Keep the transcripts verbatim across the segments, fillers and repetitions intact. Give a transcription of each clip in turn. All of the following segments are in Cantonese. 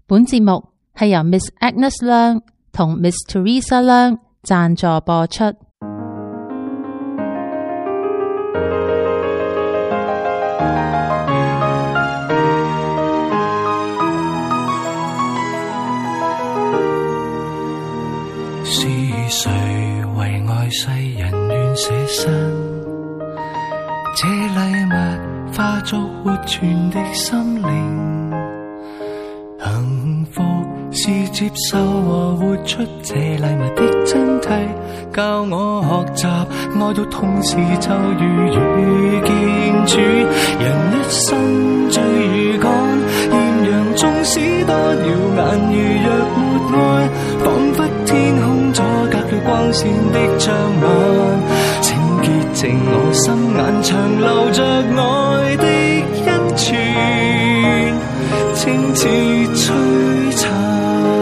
本節目係由 Miss Agnes 梁同 Miss Teresa 梁贊助播出。 是誰為愛世人願捨身？這禮物化作活存的心靈，幸福是接受和活出這禮物的真諦，教我學習愛到同時就如遇見主。人一生最如趕，豔陽縱使多耀眼，如若沒愛，彷彿天空阻隔了光線的障礙。請潔淨我心眼，長留着愛的恩泉，清似璀璨。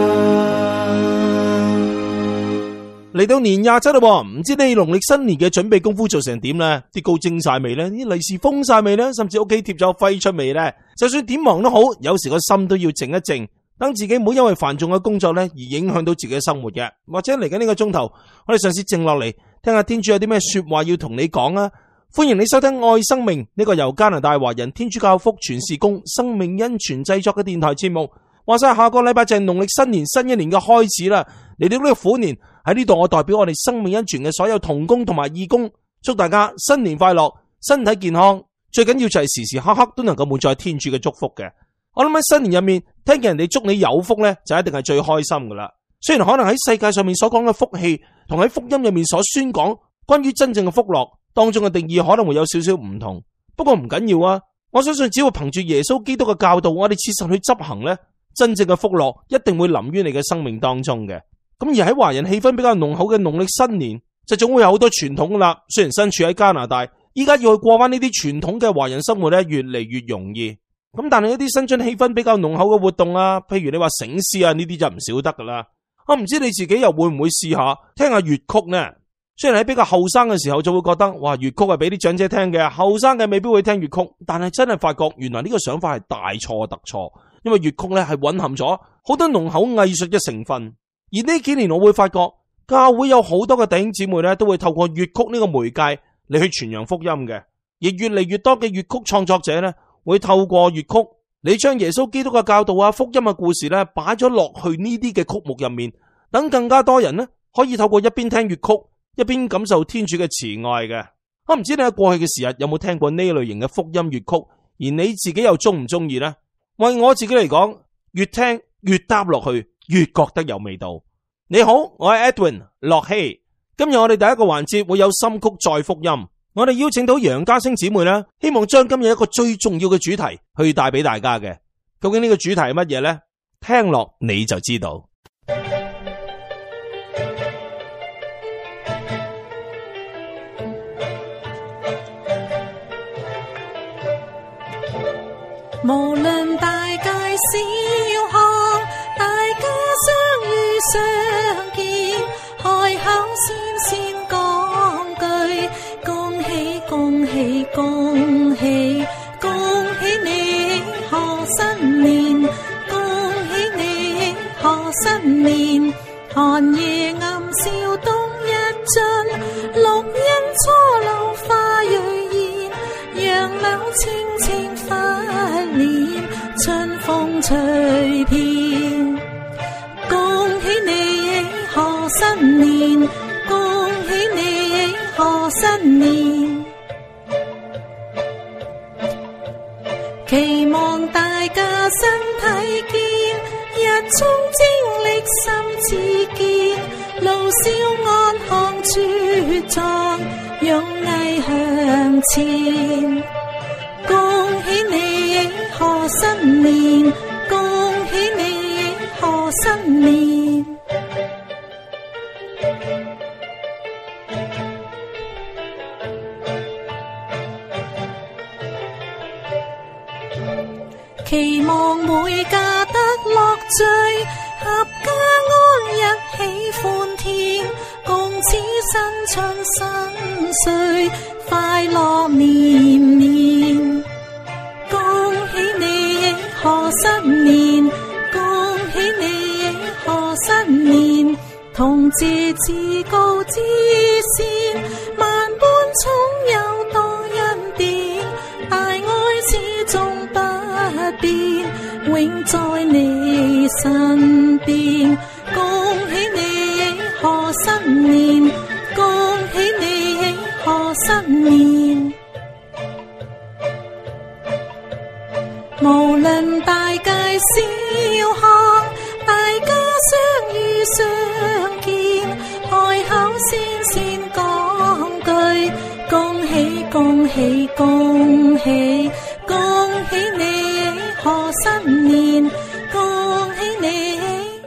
嚟到年廿七啦，唔知你農曆新年嘅準備功夫做成點呢？啲糕蒸晒未呢？啲利是封晒未呢？甚至屋企貼咗揮出未呢？就算點忙都好，有時個心都要靜一靜，等自己唔好因為繁重嘅工作呢而影響到自己嘅生活嘅。或者嚟緊呢個鐘頭，我哋嘗試靜落嚟，聽下天主有啲咩說話要同你講啊！歡迎你收聽愛生命呢個由加拿大華人天主教福傳事工生命恩泉製作嘅電台節目。話晒下個禮拜就係農曆新年新一年嘅開始啦，嚟到呢個虎年，喺呢度我代表我哋生命恩泉嘅所有同工同埋義工，祝大家新年快樂，身體健康，最緊要就係時時刻刻都能夠滿載天主嘅祝福嘅。我諗喺新年入面聽見人哋祝你有福呢，就一定係最開心噶啦。雖然可能喺世界上面所講嘅福氣同喺福音入面所宣講關於真正嘅福樂當中嘅定義可能會有少少唔同，不過唔緊要啊。我相信只要憑住耶穌基督嘅教導，我哋切實去執行呢，真正嘅福樂一定會臨於你嘅生命當中嘅。咁而喺華人氣氛比較濃厚嘅農曆新年，就總會有好多傳統噶啦。雖然身處喺加拿大，依家要去過翻呢啲傳統嘅華人生活咧，越嚟越容易。咁但係一啲新春氣氛比較濃厚嘅活動啊，譬如你話醒獅啊，呢啲就唔少得噶啦。我唔知你自己又會唔會試下聽下粵曲呢？雖然喺比較後生嘅時候就會覺得，哇，粵曲係俾啲長者聽嘅，後生嘅未必會聽粵曲。但係真係發覺，原來呢個想法係大錯特錯，因為粵曲咧係蘊含咗好多濃厚藝術嘅成分。而呢幾年我會發覺，教會有好多嘅弟兄姊妹咧，都會透過粵曲呢個媒介嚟去傳揚福音嘅。而越嚟越多嘅粵曲創作者咧，會透過粵曲，你將耶穌基督嘅教導啊、福音嘅故事咧，擺咗落去呢啲嘅曲目入面，等更加多人呢可以透過一邊聽粵曲，一邊感受天主嘅慈愛嘅。我唔知你喺過去嘅時日有冇聽過呢類型嘅福音粵曲，而你自己又中唔中意呢？為我自己嚟講，越聽越搭落去，越覺得有味道。你好，我係 Edwin 樂希。今日我哋第一個環節會有心曲再福音，我哋邀請到楊家星姊妹啦，希望將今日一個最重要嘅主題去帶俾大家嘅。究竟呢個主題係乜嘢呢？聽落你就知道。 無論大街小巷，大家相遇相見，開口先先講句恭喜恭喜恭喜恭喜你賀新年，恭喜你賀新年。寒夜暗笑冬一盡，綠蔭初露花蕊現，楊柳青青發臉，春風吹遍。恭喜你賀新年，恭喜你賀新年。期望大家身體健，日充精力心似健，路笑安康茁壯，勇毅向前。恭喜你賀新年，恭喜你賀新年。期望每家得樂聚，合家安逸喜歡天，共此新春新歲，快樂年年。恭喜你賀新年，恭同志至高之先，萬般寵有多恩典，大愛始終不變，永在你身邊。恭喜你賀新年，恭喜你賀新年。無論大街小巷，大家相遇相見，開口先先講句恭喜恭喜恭喜，恭喜你賀新年，恭喜你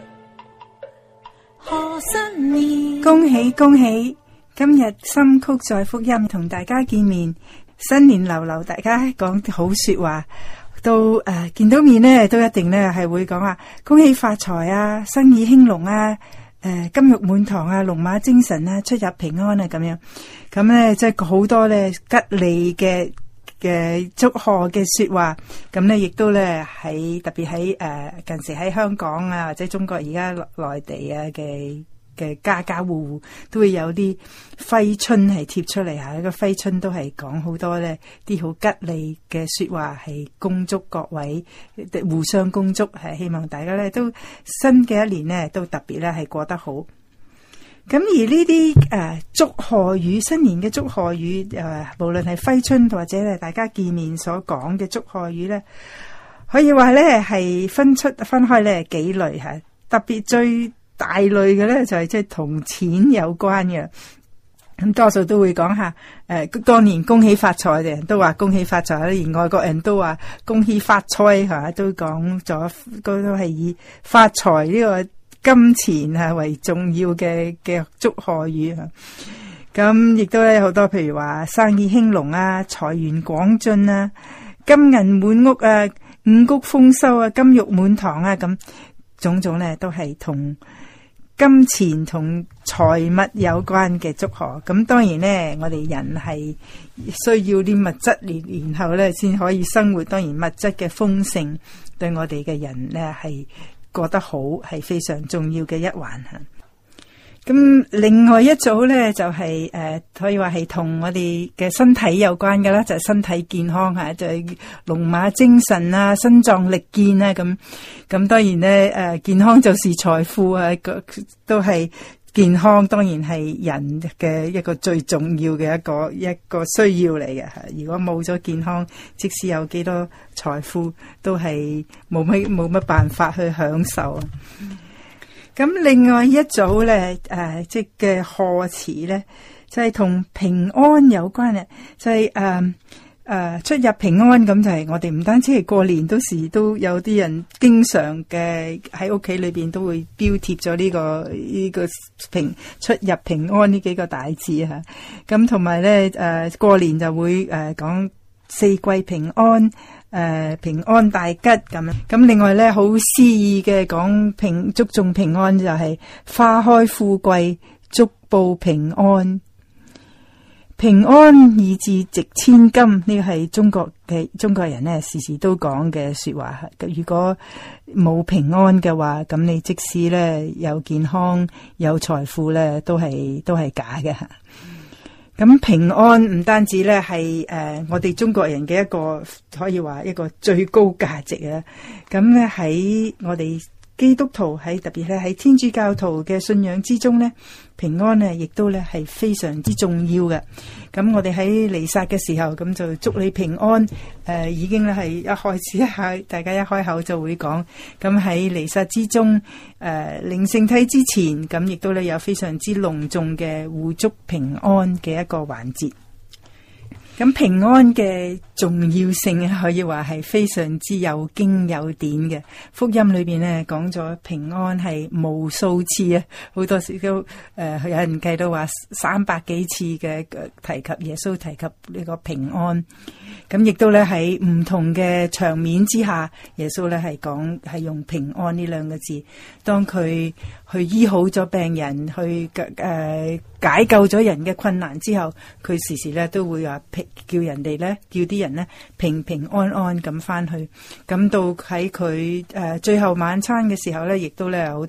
賀新年。 恭喜恭喜！今日心曲載福音同大家見面，新年流流，大家講好說話。到誒、呃、見到面呢，都一定呢係會講啊，恭喜發財啊，生意興隆啊，誒、呃、金玉滿堂啊，龍馬精神啊，出入平安啊，咁樣咁呢，即係好多呢吉利嘅嘅祝賀嘅說話。咁呢亦都呢喺特別喺誒近時喺香港啊，或者中國而家內地啊嘅嘅家家戶戶都會有啲揮春係貼出嚟吓，個揮春都係講好多咧啲好吉利嘅說話，係恭祝各位互相恭祝，係希望大家咧都新嘅一年咧都特別咧係過得好。咁而呢啲誒祝賀語，新年嘅祝賀語誒、呃，無論係揮春或者咧大家見面所講嘅祝賀語咧，可以話咧係分出分開咧幾類吓，特別最大類嘅咧就係即係同錢有關嘅，咁多數都會講下誒，當年恭喜發財嘅人都話恭喜發財，而外國人都話恭喜發財吓，都講咗都係以發財呢個金錢啊為重要嘅嘅祝賀語啊。咁亦都咧好多，譬如話生意興隆啊，財源廣進啊，金銀滿屋啊，五穀豐收啊，金玉滿堂啊，咁種種咧都係同金錢同財物有關嘅祝賀。咁當然呢，我哋人係需要啲物質，然後呢先可以生活。當然物質嘅豐盛對我哋嘅人呢係過得好，係非常重要嘅一環吓。咁另外一組呢，就係、是、誒、呃，可以話係同我哋嘅身體有關嘅啦，就係、是、身體健康吓，就係、是、龍馬精神啊，身壯力健啊，咁咁當然呢，誒、呃，健康就是財富啊，都係健康，當然係人嘅一個最重要嘅一個一個需要嚟嘅吓。如果冇咗健康，即使有幾多財富，都係冇乜冇乜辦法去享受啊。咁另外一組咧，誒、呃，即嘅賀詞咧，就係、是、同平安有關嘅，就係誒誒出入平安。咁就係我哋唔單止係過年，都時都有啲人經常嘅喺屋企裏邊都會標貼咗呢個呢、這個平出入平安呢幾個大字吓。咁同埋咧，誒、呃、過年就會誒講、呃、四季平安。誒、呃，平安大吉咁樣，咁另外咧好詩意嘅講平祝眾平安，就係花開富貴，足報平安。平安二字值千金，呢個係中國嘅中國人咧時時都講嘅說話。如果冇平安嘅話，咁你即使咧有健康有財富咧，都係都係假嘅。咁平安唔單止咧係誒我哋中國人嘅一個可以話一個最高價值啊！咁咧喺我哋基督徒喺特別咧喺天主教徒嘅信仰之中咧，平安咧亦都咧係非常之重要嘅。咁我哋喺彌撒嘅時候，咁就祝你平安。誒、呃，已經咧係一開始一下，大家一開口就會講。咁喺彌撒之中，誒、呃，領聖體之前，咁亦都咧有非常之隆重嘅互祝平安嘅一個環節。咁平安嘅重要性可以話係非常之有經有典嘅。福音裏邊咧講咗平安係無數次啊，好多時都誒、呃、有人計到話三百幾次嘅提及耶穌提及呢個平安。咁亦都咧喺唔同嘅場面之下，耶穌咧係講係用平安呢兩個字。當佢去醫好咗病人，去誒、呃、解救咗人嘅困難之後，佢時時咧都會話叫人哋咧，叫啲人咧平平安安咁翻去。咁到喺佢誒最後晚餐嘅時候咧，亦都咧有好多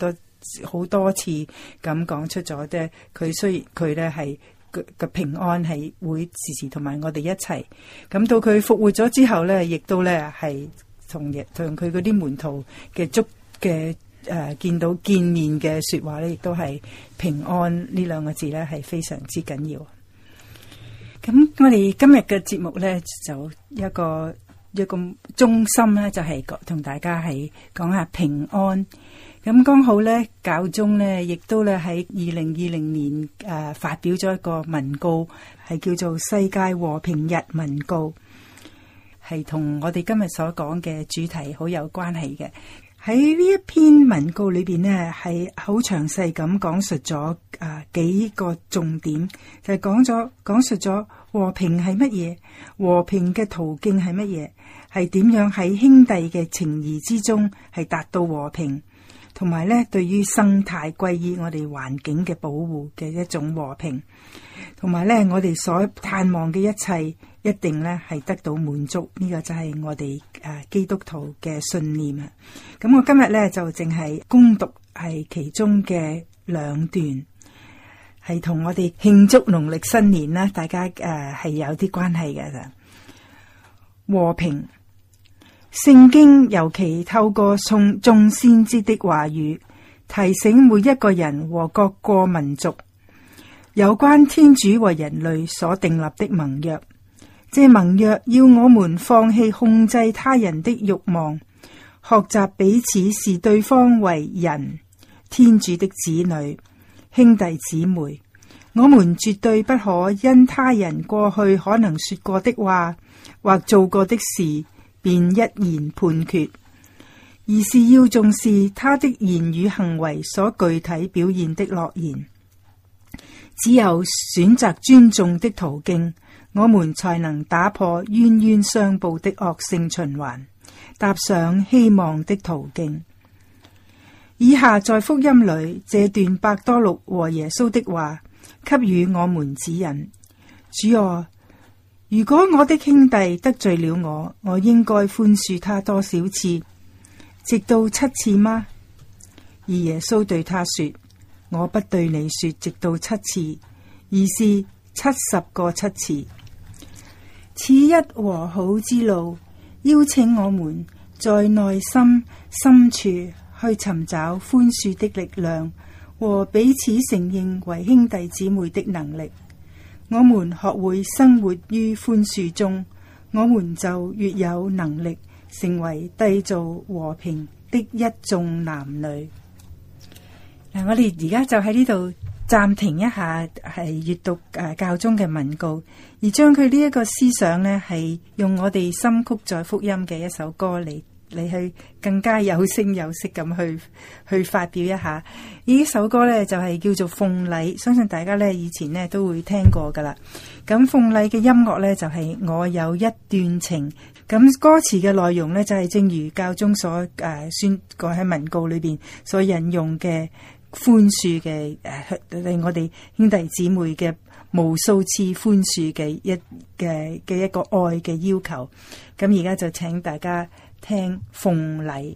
好多次咁講出咗咧，佢雖然佢咧係個平安係會時時同埋我哋一齊。咁到佢復活咗之後咧，亦都咧係同同佢嗰啲門徒嘅足嘅誒見到見面嘅說話咧，亦都係平安呢兩個字咧係非常之緊要。咁我哋今日嘅節目咧就一個一個中心咧，就係同大家係講下平安。咁剛好咧，教宗咧亦都咧喺二零二零年誒、呃、發表咗一個文告，係叫做世界和平日文告，係同我哋今日所講嘅主題好有關係嘅。喺呢一篇文告裏邊呢，係好詳細咁講述咗啊、呃、幾個重點，就係講咗講述咗和平係乜嘢，和平嘅途徑係乜嘢，係點樣喺兄弟嘅情誼之中係達到和平，同埋咧對於生態歸依我哋環境嘅保護嘅一種和平，同埋咧我哋所盼望嘅一切一定咧係得到滿足，呢、這個就係我哋誒、啊、基督徒嘅信念啊！咁我今日咧就淨係攻讀係其中嘅兩段，係同我哋慶祝農曆新年啦，大家誒係、呃、有啲關係嘅。和平，聖經尤其透過眾眾先知的話語，提醒每一個人和各個民族有關天主和人類所訂立的盟約。這盟約要我們放棄控制他人的慾望，學習彼此視對方為人，天主的子女，兄弟姊妹。我們絕對不可因他人過去可能說過的話或做過的事便一言判決，而是要重視他的言語行為所具體表現的諾言。只有選擇尊重的途徑，我們才能打破冤冤相報的惡性循環，踏上希望的途徑。以下在福音裏這段伯多祿和耶穌的話給予我們指引。主啊，如果我的兄弟得罪了我，我應該寬恕他多少次？直到七次嗎？而耶穌對他說，我不對你說直到七次，而是七十個七次。此一和好之路，邀請我們在內心深處去尋找寬恕的力量和彼此承認為兄弟姊妹的能力。我們學會生活於寬恕中，我們就越有能力成為締造和平的一眾男女。嗱，我哋而家就喺呢度暫停一下，係閱讀誒教宗嘅文告，而將佢呢一個思想呢，係用我哋心曲載福音嘅一首歌嚟嚟去更加有聲有色咁去去發表一下。呢首歌呢，就係叫做鳳禮，相信大家呢以前呢都會聽過噶啦。咁鳳禮嘅音樂呢，就係我有一段情，咁歌詞嘅內容呢，就係正如教宗所誒宣告喺文告裏邊所引用嘅寬恕嘅誒，令我哋兄弟姊妹嘅無數次寬恕嘅一嘅嘅一個愛嘅要求。咁而家就請大家聽鳳禮。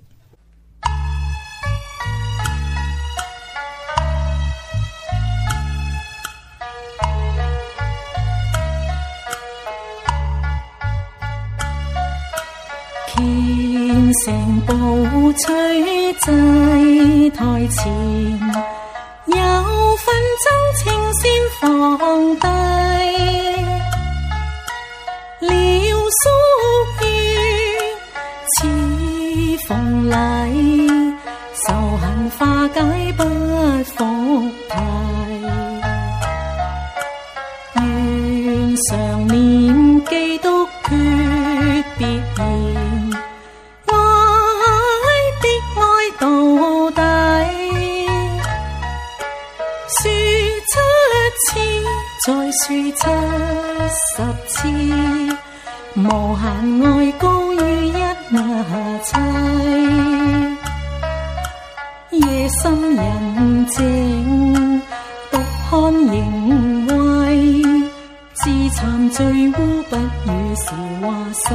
虔誠步取祭台前，有份真情先放低，了宿怨似鳳禮，仇恨化解不復提，願常念基督訣別言，愛的愛到底，說七次再說七十次，無限愛高於一切，夜深人靜獨看形穢，自慚罪污不與時話世，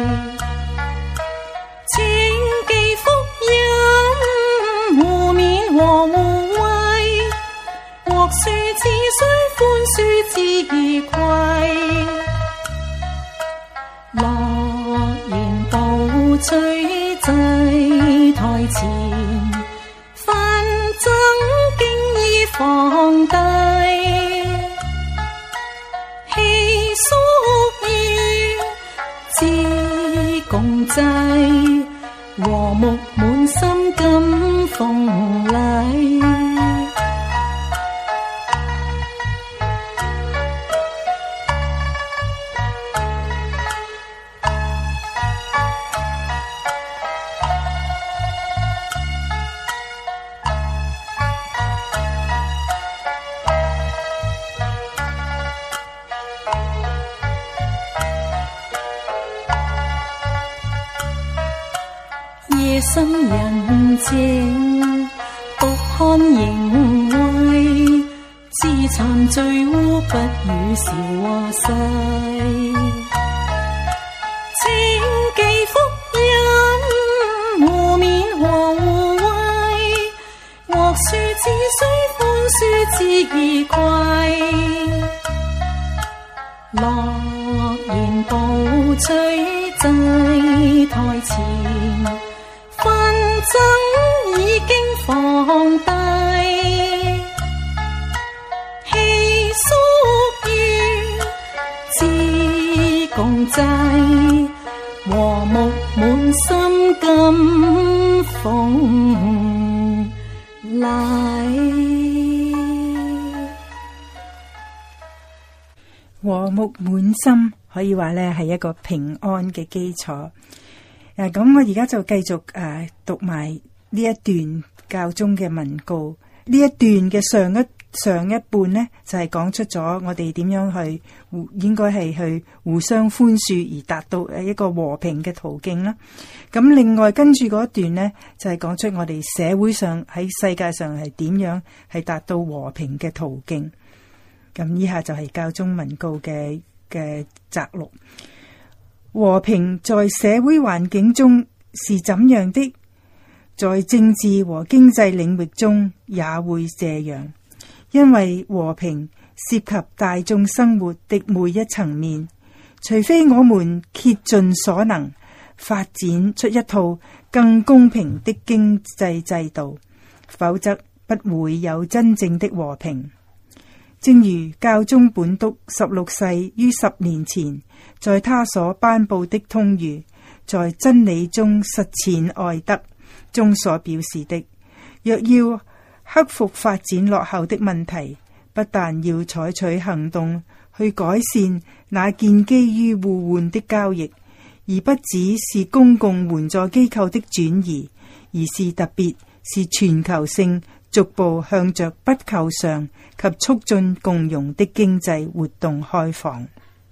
請記福音互勉恕只需寬恕自愧，諾言報取祭台前，紛爭經已放低，氣肅願知共濟，和睦滿心今奉禮。夜深人靜，獨看形穢，自慚罪污不與時和世。請記福音，互勉和互惠，惡恕只需寬恕自愧，諾言報取祭台前，紛爭已經放低，氣肅願知共濟，和睦滿心今奉禮。 和睦滿心可以話咧係一個平安嘅基礎。誒，咁我而家就繼續誒、啊、讀埋呢一段教宗嘅文告。呢一段嘅上一上一半呢，就係、是、講出咗我哋點樣去互應該係去互相寬恕而達到誒一個和平嘅途徑啦。咁另外跟住嗰一段呢，就係、是、講出我哋社會上喺世界上係點樣係達到和平嘅途徑。咁以下就係教宗文告嘅嘅摘錄。和平在社會環境中是怎樣的，在政治和經濟領域中也會這樣，因為和平涉及大眾生活的每一層面。除非我們竭盡所能發展出一套更公平的經濟制度，否則不會有真正的和平。正如教宗本篤十六世於十年前在他所頒布的通諭，在真理中實踐愛德中所表示的，若要克服發展落後的問題，不但要採取行動去改善那建基於互換的交易，而不只是公共援助機構的轉移，而是特別是全球性逐步向着不求償及促進共融的經濟活動開放。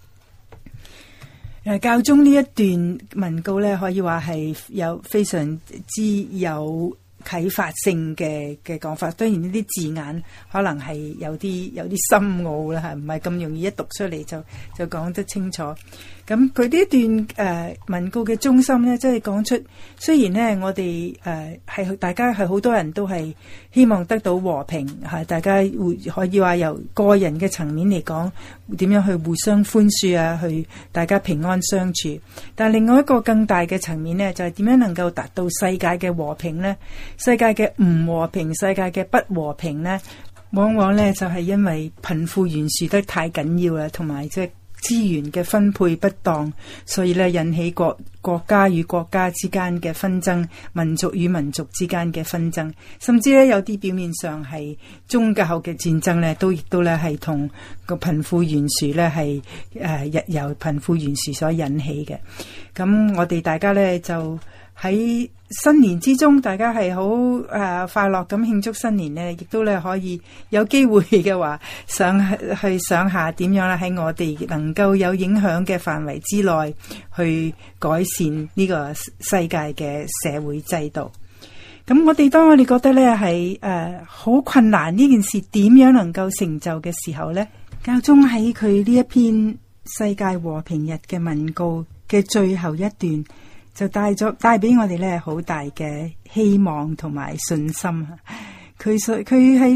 誒，教宗呢一段文告咧，可以話係有非常之有啟發性嘅嘅講法。當然呢啲字眼可能係有啲有啲深奧啦，係唔係咁容易一讀出嚟就就講得清楚。咁佢呢一段誒、呃、文告嘅中心咧，即係講出雖然咧我哋誒係大家係好多人都係希望得到和平，係大家會可以話由個人嘅層面嚟講，點樣去互相寬恕啊，去大家平安相處。但係另外一個更大嘅層面咧，就係、是、點樣能夠達到世界嘅和平咧？世界嘅唔和平，世界嘅不和平咧，往往咧就係、是、因為貧富懸殊得太緊要啦，同埋即係資源嘅分配不當，所以咧引起國國家與國家之間嘅紛爭，民族與民族之間嘅紛爭，甚至咧有啲表面上係宗教嘅戰爭咧，都亦都咧係同個貧富懸殊咧係誒由貧富懸殊所引起嘅。咁我哋大家咧就喺新年之中，大家係好誒快樂咁慶祝新年呢，亦都咧可以有機會嘅話，想去想下點樣咧喺我哋能夠有影響嘅範圍之內，去改善呢個世界嘅社會制度。咁我哋當我哋覺得咧係誒好困難呢件事點樣能夠成就嘅時候呢，教宗喺佢呢一篇世界和平日嘅文告嘅最後一段，就帶咗帶俾我哋咧好大嘅希望同埋信心。佢佢喺呢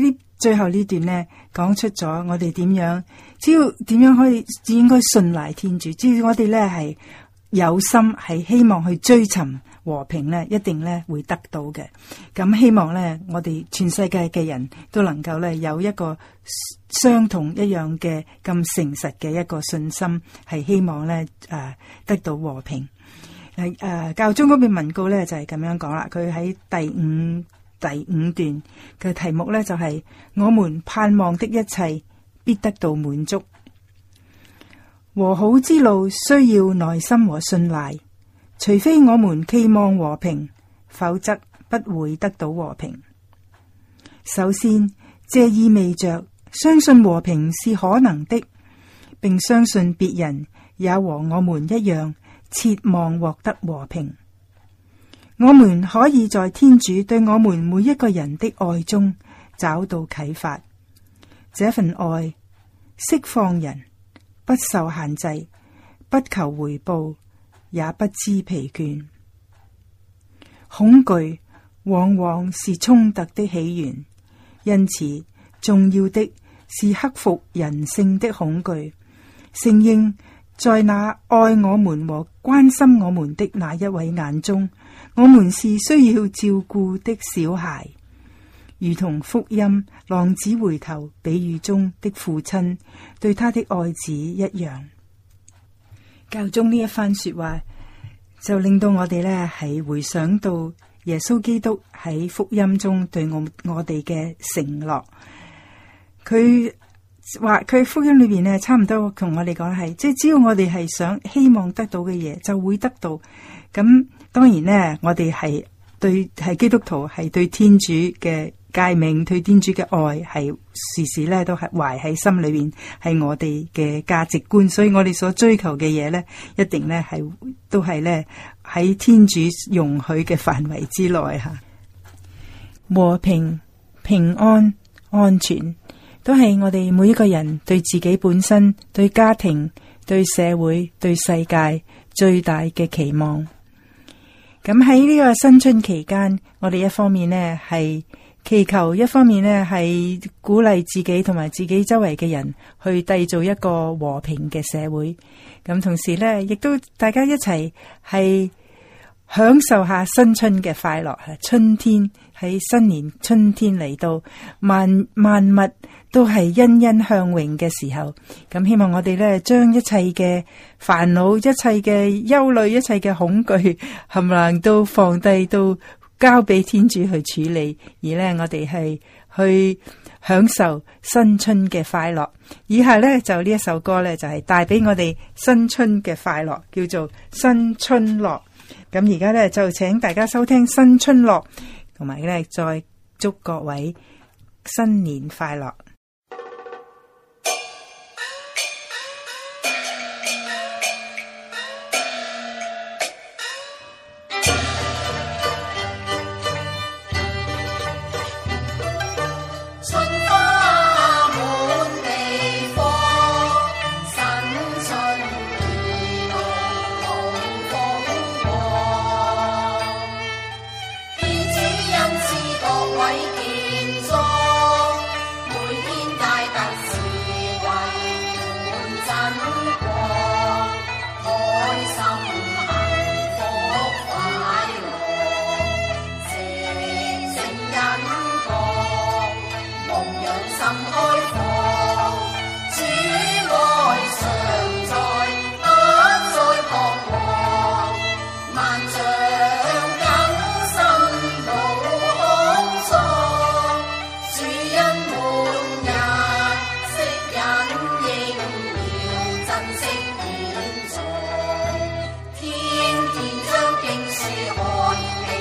最後呢段呢，講出咗我哋點樣，只要點樣可以應該信賴天主，只要我哋呢係有心係希望去追尋和平呢，一定呢會得到嘅。咁希望呢，我哋全世界嘅人都能夠呢有一個相同一樣嘅咁誠實嘅一個信心，係希望呢誒、呃、得到和平。誒、呃，教宗嗰邊文告呢就係、是、咁樣講啦，佢喺第五。第五段嘅題目呢，就係、是、我們盼望的一切必得到滿足。和好之路需要耐心和信賴，除非我們期望和平，否則不會得到和平。首先，這意味着相信和平是可能的，並相信別人也和我們一樣切望獲得和平。我們可以在天主對我們每一個人的愛中找到啟發，這份愛釋放人，不受限制，不求回報，也不知疲倦。恐懼往往是衝突的起源，因此重要的是克服人性的恐懼，承認在那愛我們和關心我們的那一位眼中，我們是需要照顧的小孩，如同福音浪子回頭比喻中的父親對他的愛子一樣。教宗呢一番說話就令到我哋呢係回想到耶穌基督喺福音中對我我哋嘅承諾。佢話佢福音裏邊呢，差唔多同我哋講係，即係只要我哋係想希望得到嘅嘢，就會得到。咁當然呢，我哋係對係基督徒，係對天主嘅誡命、對天主嘅愛，係時時咧都係懷喺心裏邊，係我哋嘅價值觀。所以我哋所追求嘅嘢呢，一定呢係都係呢喺天主容許嘅範圍之內吓。和平、平安、安全，都係我哋每一個人對自己本身、對家庭、對社會、對世界最大嘅期望。咁喺呢個新春期間，我哋一方面呢係祈求，一方面呢係鼓勵自己同埋自己周圍嘅人去締造一個和平嘅社會。咁同時呢，亦都大家一齊係享受下新春嘅快樂。春天喺新年，春天嚟到，萬萬物都係欣欣向榮嘅時候，咁希望我哋咧將一切嘅煩惱、一切嘅憂慮、一切嘅恐懼，冚唪唥都放低，都交俾天主去處理，而咧我哋係去享受新春嘅快樂。以下咧就呢一首歌咧就係帶俾我哋新春嘅快樂，叫做《新春樂》。咁而家咧就請大家收聽《新春樂》，同埋咧再祝各位新年快樂。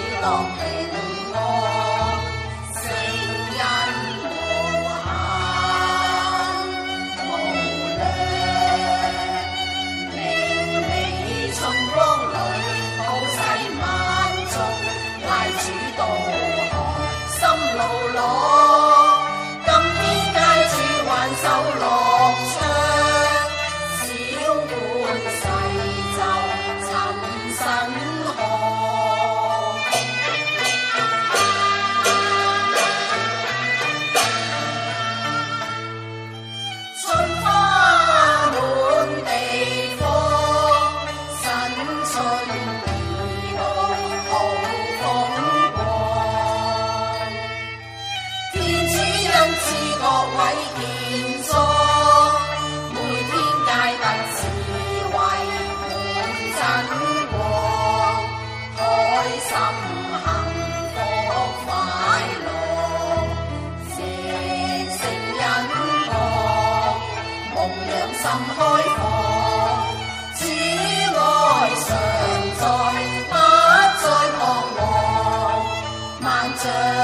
平安，聖恩無限。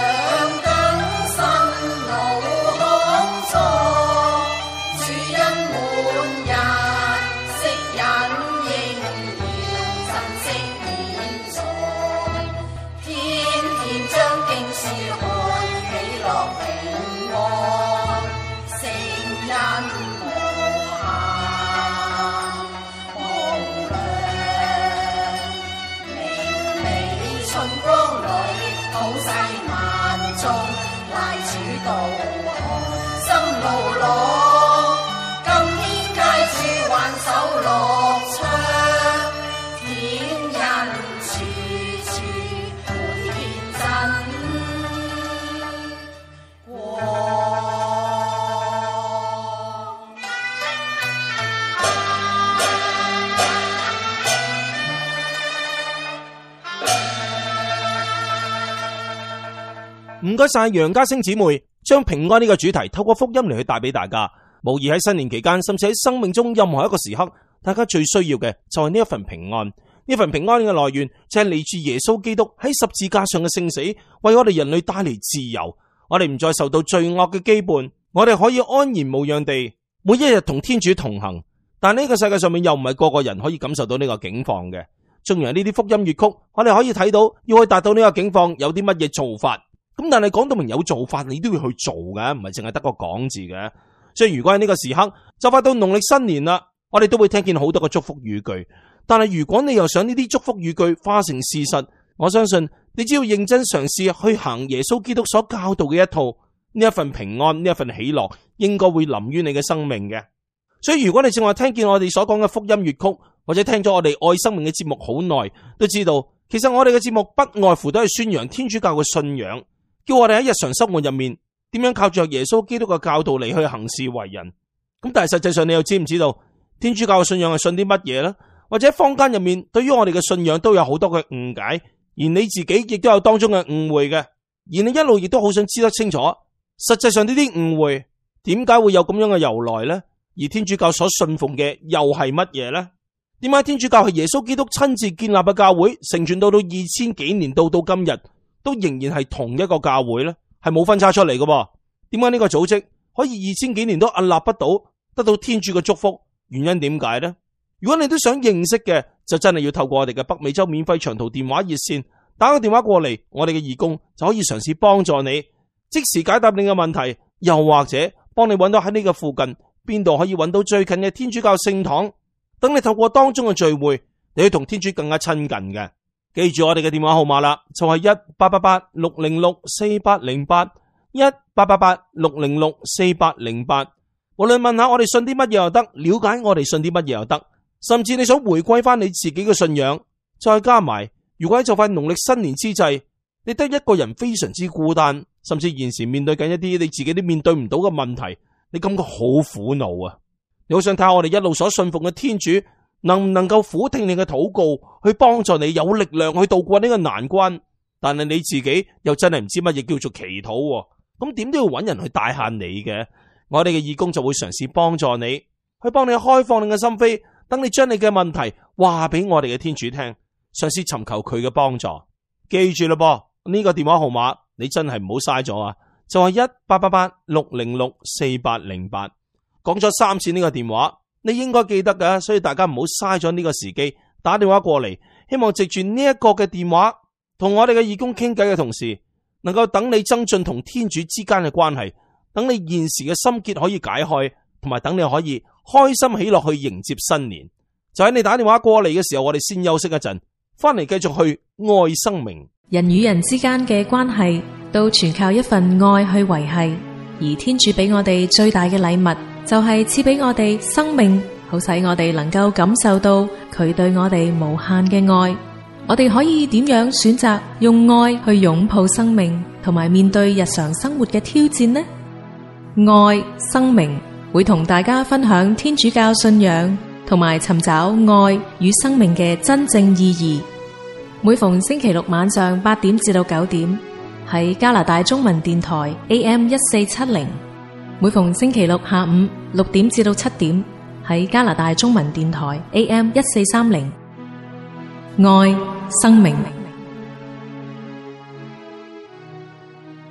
唔該晒楊家星姊妹，將平安呢個主題透過福音嚟去帶俾大家。無疑喺新年期間，甚至喺生命中任何一個時刻，大家最需要嘅就係呢一份平安。呢份平安嘅來源就係嚟自耶穌基督喺十字架上嘅聖死，為我哋人類帶嚟自由。我哋唔再受到罪惡嘅羈絆，我哋可以安然無恙地每一日同天主同行。但呢個世界上面又唔係個個人可以感受到呢個境況嘅。縱然呢啲福音粵曲，我哋可以睇到要去達到呢個境況有啲乜嘢做法。咁但係講到明有做法，你都要去做嘅，唔係淨係得個講字嘅。所以如果喺呢個時刻就快到農曆新年啦，我哋都會聽見好多個祝福語句。但係如果你又想呢啲祝福語句化成事實，我相信你只要認真嘗試去行耶穌基督所教導嘅一套，呢一份平安，呢一份喜樂，應該會臨於你嘅生命嘅。所以如果你正話聽見我哋所講嘅福音粵曲，或者聽咗我哋愛生命嘅節目好耐，都知道其實我哋嘅節目不外乎都係宣揚天主教嘅信仰，叫我哋喺日常生活入面點樣靠住耶穌基督嘅教導嚟去行事為人。咁但係實際上你又知唔知道天主教嘅信仰係信啲乜嘢呢？或者坊間入面對於我哋嘅信仰都有好多嘅誤解，而你自己亦都有當中嘅誤會嘅，而你一路亦都好想知得清楚，實際上呢啲誤會點解會有咁樣嘅由來呢？而天主教所信奉嘅又係乜嘢呢？點解天主教係耶穌基督親自建立嘅教會，成傳到到二千幾年到到今日都仍然係同一個教會呢？係冇分叉出嚟嘅。點解呢個組織可以二千幾年都屹立不倒，得到天主嘅祝福？原因點解呢？如果你都想認識嘅，就真係要透過我哋嘅北美洲免費長途電話熱線打個電話過嚟，我哋嘅義工就可以嘗試幫助你，即時解答你嘅問題，又或者幫你揾到喺呢個附近邊度可以揾到最近嘅天主教聖堂，等你透過當中嘅聚會，你去同天主更加親近嘅。記住我哋嘅電話號碼啦，就係一八八八六零六四八零八，一八八八六零六四八零八。無論問下我哋信啲乜嘢又得，了解我哋信啲乜嘢又得，甚至你想回歸翻你自己嘅信仰，再加埋如果喺就快農曆新年之際，你得一個人非常之孤單，甚至現時面對緊一啲你自己都面對唔到嘅問題，你感覺好苦惱啊！你好想睇下我哋一路所信奉嘅天主能唔能夠俯聽你嘅禱告，去幫助你有力量去度過呢個難關，但係你自己又真係唔知乜嘢叫做祈禱，咁點都要揾人去帶下你嘅。我哋嘅義工就會嘗試幫助你，去幫你開放你嘅心扉，等你將你嘅問題話俾我哋嘅天主聽，嘗試尋求佢嘅幫助。記住啦噃，呢個電話號碼你真係唔好嘥咗啊！就係一八八八六零六四八零八，講咗三次呢個電話，你應該記得㗎，所以大家唔好嘥咗呢個時機打電話過嚟，希望藉住呢一個嘅電話同我哋嘅義工傾偈嘅同時，能夠等你增進同天主之間嘅關係，等你現時嘅心結可以解開，同埋等你可以開心喜樂去迎接新年。就喺你打電話過嚟嘅時候，我哋先休息一陣，翻嚟繼續去愛生命。 人與人之間嘅關係都全靠一份愛去維繫，而天主俾我哋最大嘅禮物就係賜俾我哋生命，好使我哋能夠感受到佢對我哋無限嘅愛。我哋可以點樣選擇用愛去擁抱生命，同埋面對日常生活嘅挑戰呢？愛生命會同大家分享天主教信仰，同埋尋找愛與生命嘅真正意義。每逢星期六晚上八點至到九點，喺加拿大中文電台 A M 一四七零；每逢星期六下午六點至到七點，喺加拿大中文電台 A M 一四三零。愛生命。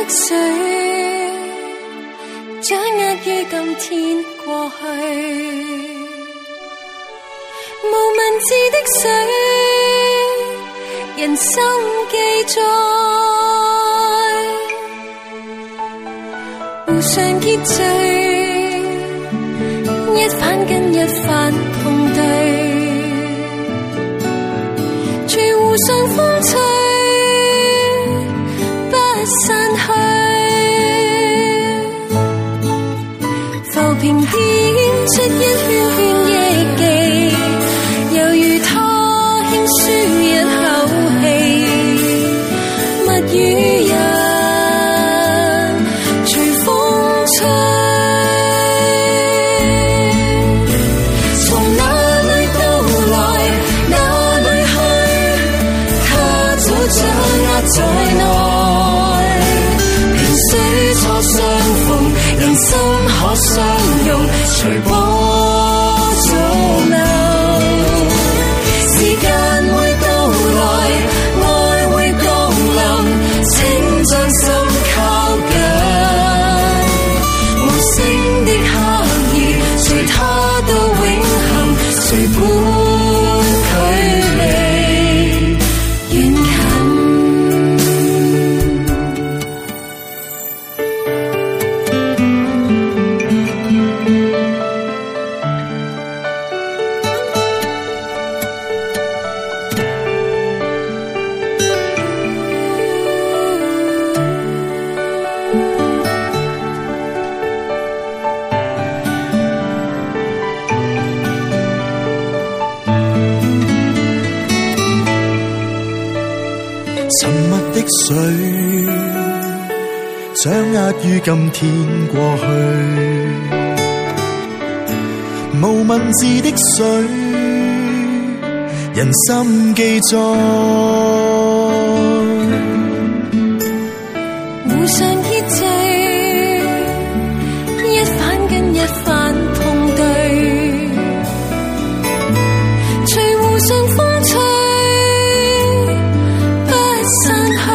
水，掌握於今天過去。無文字的水，人心記載，互相結聚，一番跟一番痛對，隨互相風吹不散去，浮萍點出一圈圈憶記，猶如他輕舒一口氣，蜜語人隨風吹，從哪裏到來哪裏去，他早掌握在內，萍水初相逢，人心可相擁，隨波逐流，時間會到來，愛會降臨，請將心靠近，無聲的刻意，隨他到永恆，誰管距離遠近。 沉默的水，掌握於今天過去。無文字的水，人心記載， 互相結聚，一番跟一番痛對，隨互相風吹不散去，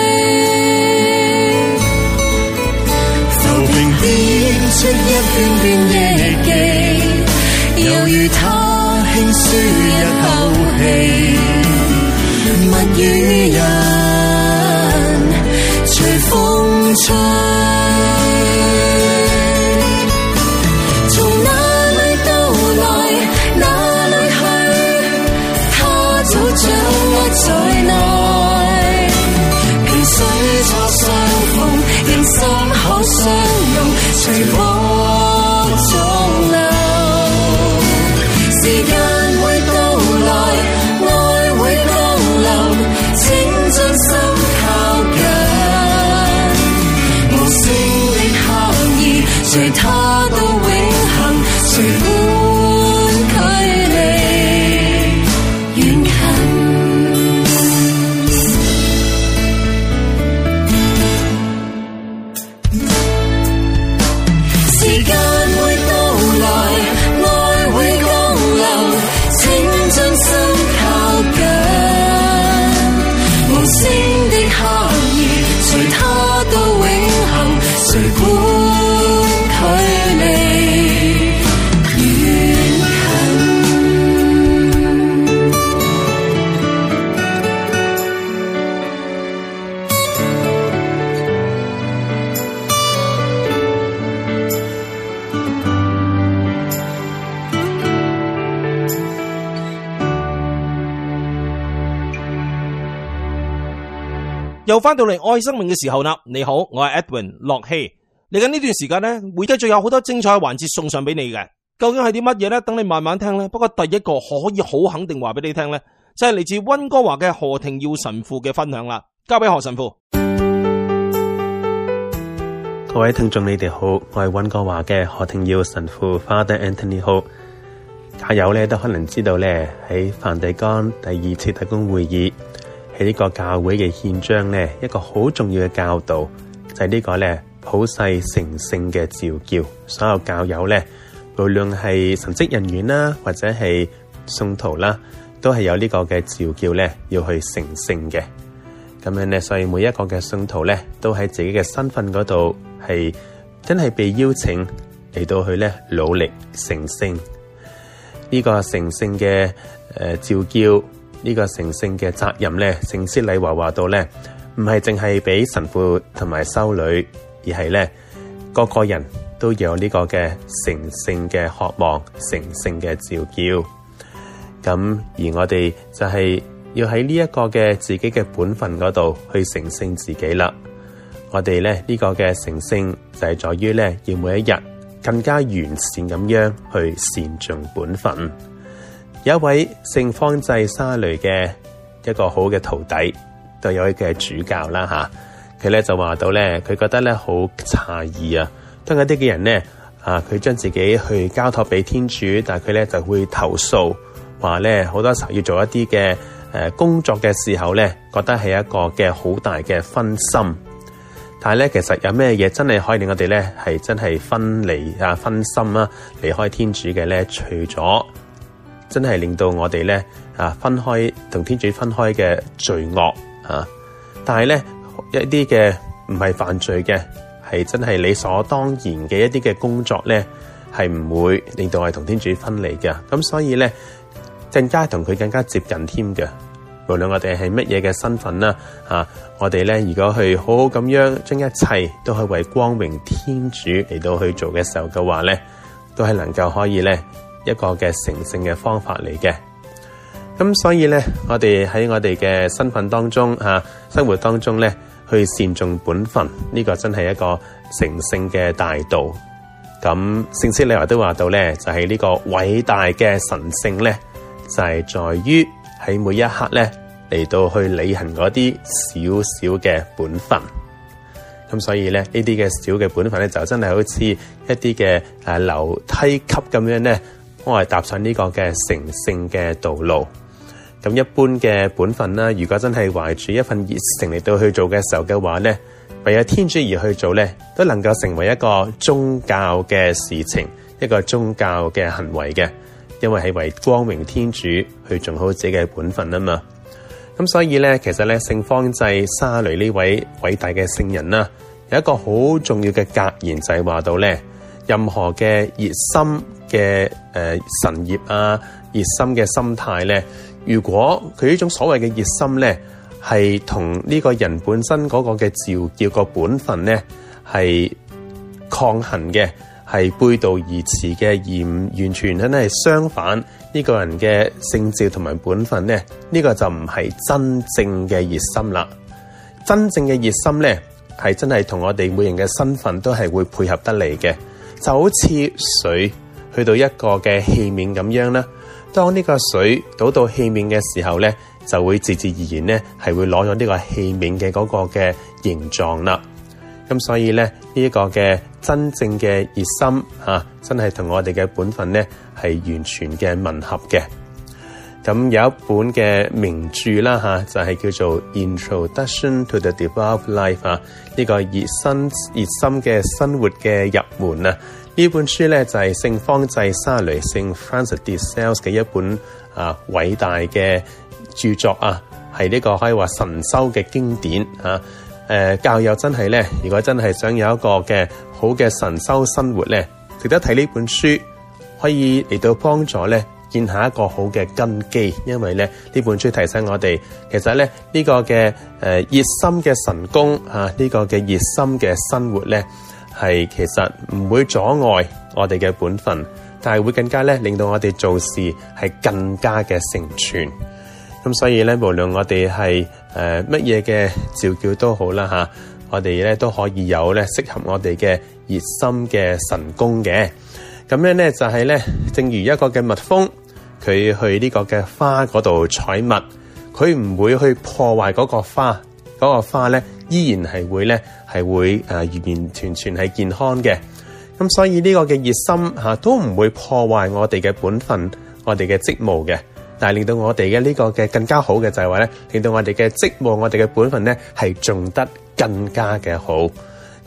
浮萍點出一圈圈憶記，猶如他輕舒一口氣， 蜜語人隨風吹，從哪裏到來哪裏去，他早掌握在內，萍水初相逢，人心可相擁，隨波逐流，時間會到來，愛會降臨，請將心靠近，無聲的刻意，隨他到永恆，誰管距離遠近。時間會到來，愛會降臨，請將心靠近，無聲的刻意，隨他到永恆，誰管距離遠又翻到嚟愛生命嘅時候啦！你好，我係 Edwin 駱曦。嚟緊呢段時間呢，會繼續有好多精彩嘅環節送上俾你嘅。究竟係啲乜嘢呢？等你慢慢聽咧。不過第一個可以好肯定話俾你聽呢，就係嚟自溫哥華嘅何庭耀神父嘅分享啦。交俾何神父。 各位聽眾你哋好，我係溫哥華嘅何庭耀神父 Father Anthony Ho。家友咧都可能知道咧，喺梵蒂岡第二次特公會議，喺呢個教會嘅憲章咧，一個好重要嘅教導就係呢個咧普世成聖嘅召叫，所有教友咧，無論係神職人員啦，或者係信徒啦，都係有呢個嘅召叫咧，要去成聖嘅。 咁樣咧，所以每一個嘅信徒咧，都喺自己嘅身份嗰度係真係被邀請嚟到去咧努力成聖。呢、這個成聖嘅誒召叫，呢、這個成聖嘅責任咧，聖師禮華話到咧，唔係淨係俾神父同埋修女，而係咧個個人都有呢個嘅成聖嘅渴望、成聖嘅召叫。咁而我哋就係要喺呢一個嘅自己嘅本分嗰度去成聖自己啦。我哋咧呢、這個嘅成聖就係在於咧要每一日更加完善咁樣去善盡本分。有一位聖方濟沙雷嘅一個好嘅徒弟，都有一嘅主教啦吓，佢、啊、咧就話到咧，佢覺得咧好詫異啊，當有啲嘅人咧啊，佢將自己去交託俾天主，但係佢咧就會投訴，話咧好多時候要做一啲嘅誒工作嘅時候咧，覺得係一個嘅好大嘅分心。但係咧，其實有咩嘢真係可以令我哋咧係真係分離啊、分心啊、離開天主嘅咧？除咗真係令到我哋咧啊分開同天主分開嘅罪惡啊，但係咧一啲嘅唔係犯罪嘅，係真係理所當然嘅一啲嘅工作咧，係唔會令到我哋同天主分離嘅。咁所以咧，更加同佢更加接近添嘅。無論我哋係乜嘢嘅身份啦，啊，我哋咧如果去好好咁樣將一切都係為光榮天主嚟到去做嘅時候嘅話咧，都係能夠可以咧一個嘅成聖嘅方法嚟嘅。咁所以咧，我哋喺我哋嘅身份當中啊，生活當中咧，去善盡本分，呢、這個真係一個成聖嘅大道。咁聖師禮華都話到咧，就係、是、呢個偉大嘅神聖咧，就係、是、在於喺每一刻咧嚟到去履行嗰啲小小嘅本分。咁所以咧，呢啲嘅小嘅本分咧，就真係好似一啲嘅誒樓梯級咁樣咧，我係踏上呢個嘅成聖嘅道路。咁一般嘅本分啦，如果真係懷住一份熱誠嚟到去做嘅時候嘅話咧，為咗天主而去做咧，都能夠成為一個宗教嘅事情，一個宗教嘅行為嘅。因為係為光榮天主去做好自己嘅本分啊嘛，咁所以咧，其實咧聖方濟沙雷呢位偉大嘅聖人啦，有一個好重要嘅格言就係話到咧，任何嘅熱心嘅誒、呃、神業啊，熱心嘅心態咧，如果佢呢種所謂嘅熱心咧，係同呢個人本身嗰個嘅召叫個本分咧係抗衡嘅，係背道而馳嘅，而唔完全真係相反呢個人嘅聖召同埋本分咧，呢、這個就唔係真正嘅熱心啦。真正嘅熱心咧，係真係同我哋每人嘅身份都係會配合得嚟嘅，就好似水去到一個嘅器皿咁樣啦。當呢個水倒到器皿嘅時候咧，就會自自然然咧係會攞咗呢個器皿嘅嗰個嘅形狀啦。咁所以咧，呢、這、一個嘅真正嘅熱心啊，真係同我哋嘅本分咧係完全嘅吻合嘅。咁有一本嘅名著啦吓、啊，就係、是、叫做 Introduction to the Devout Life 啊，呢、這個熱心熱心嘅生活嘅入門啊。呢本書咧就係、是、聖方濟沙雷聖 Francis de Sales 嘅一本啊偉大嘅著作啊，係呢個可以話神修嘅經典啊。誒、呃，教友真係咧，如果真係想有一個嘅好嘅神修生活咧，值得睇呢本書，可以嚟到幫助咧建下一個好嘅根基。因為咧呢本書提醒我哋，其實咧呢、這個嘅誒、呃、熱心嘅神功啊，呢、這個嘅熱心嘅生活咧，係其實唔會阻礙我哋嘅本分，但係會更加咧令到我哋做事係更加嘅成全。咁所以咧，無論我哋係誒乜嘢嘅召叫都好啦吓，我哋咧都可以有咧適合我哋嘅熱心嘅神功嘅。咁樣咧就係、是、咧，正如一個嘅蜜蜂，佢去呢個嘅花嗰度採蜜，佢唔會去破壞嗰個花，嗰、那個花咧依然係會咧係會誒完完全全係健康嘅。咁所以呢個嘅熱心吓、啊、都唔會破壞我哋嘅本分，我哋嘅職務嘅。但係令到我哋嘅呢個嘅更加好嘅就係話咧，令到我哋嘅職務、我哋嘅本分咧係做得更加嘅好。咁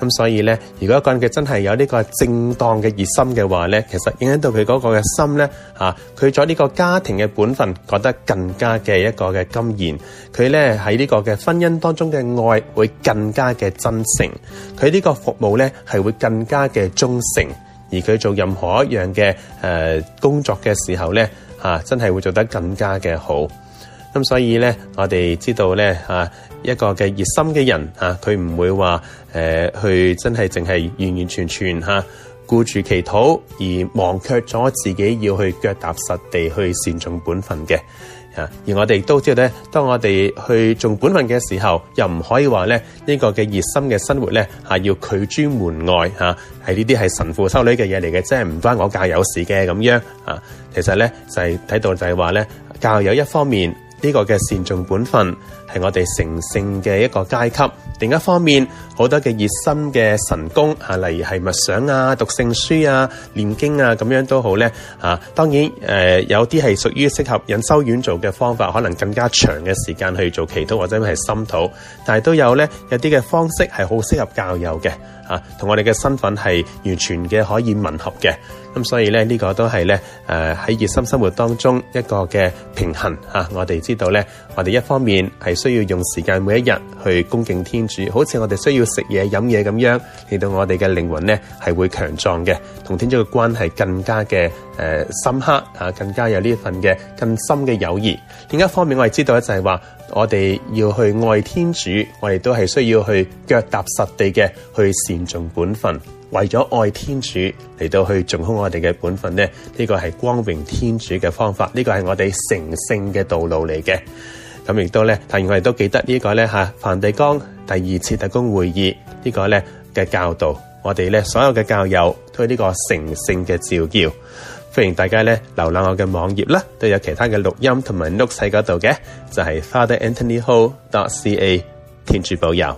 咁所以咧，如果一個人嘅真係有呢個正當嘅熱心嘅話咧，其實影響到佢嗰個嘅心咧，啊，佢在呢個家庭嘅本分覺得更加嘅一個嘅甘然，佢咧喺呢個嘅婚姻當中嘅愛會更加嘅真誠，佢呢個服務咧係會更加嘅忠誠，而佢做任何一樣嘅誒、呃、工作嘅時候咧，啊，真係會做得更加嘅好。咁所以咧，我哋知道咧，啊，一個嘅熱心嘅人，啊，佢唔會話誒、呃、去真係淨係完完全全嚇顧住祈禱，而忘卻咗自己要去腳踏實地去善盡本分嘅。啊，而我哋都知道咧，當我哋去做本分嘅時候，又唔可以話咧呢、這個嘅熱心嘅生活咧嚇、啊、要拒諸門外嚇，係呢啲係神父修女嘅嘢嚟嘅，即係唔關我教友事嘅咁樣啊。其實咧就係、是、睇到就係話咧，教友一方面呢、這個嘅善盡本分係我哋成聖嘅一個階級，另一方面好多嘅熱心嘅神功啊，例如係默想啊、讀聖書啊、念經啊咁樣都好咧啊。當然誒、呃、有啲係屬於適合隱修院做嘅方法，可能更加長嘅時間去做祈禱或者係心禱，但係都有咧有啲嘅方式係好適合教友嘅啊，同我哋嘅身份係完全嘅可以吻合嘅。咁所以咧呢、這個都係咧誒喺熱心生活當中一個嘅平衡啊。我哋知道咧，我哋一方面係需要用時間每一日去恭敬天主，好似我哋需要食嘢飲嘢咁樣，令到我哋嘅靈魂咧係會強壯嘅，同天主嘅關係更加嘅誒、呃、深刻啊，更加有呢一份嘅更深嘅友誼。另一方面我哋知道咧就係話，我哋要去愛天主，我哋都係需要去腳踏實地嘅去善盡本分。為咗愛天主嚟到去盡好我哋嘅本分咧，呢個係光榮天主嘅方法，呢個係我哋成聖嘅道路嚟嘅。咁亦都咧，但係我哋都記得呢個咧吓，梵蒂岡第二次特公會議呢個咧嘅教導，我哋咧所有嘅教友都係呢個成聖嘅召叫。歡迎大家咧瀏覽我嘅網頁啦，都有其他嘅錄音同埋 notes 喺嗰度嘅，就係 father anthony ho dot c a。天主保佑。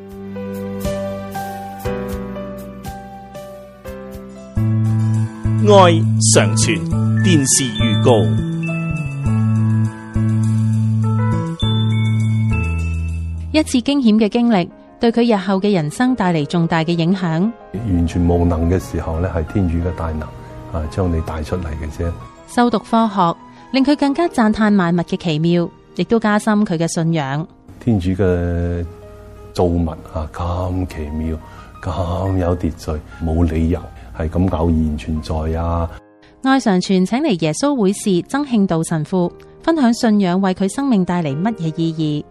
愛常傳電視預告。 一次驚險嘅經歷，對佢日後嘅人生帶嚟重大嘅影響。 完全無能嘅時候咧，係天主嘅大能啊，將你帶出嚟嘅啫。 修讀科學，令佢更加讚嘆萬物嘅奇妙，亦都加深佢嘅信仰。 天主嘅造物啊，咁奇妙，咁有秩序，冇理由係咁偶然存在啊！ 愛常傳請嚟耶穌會士曾慶道神父分享信仰為佢生命帶嚟乜嘢意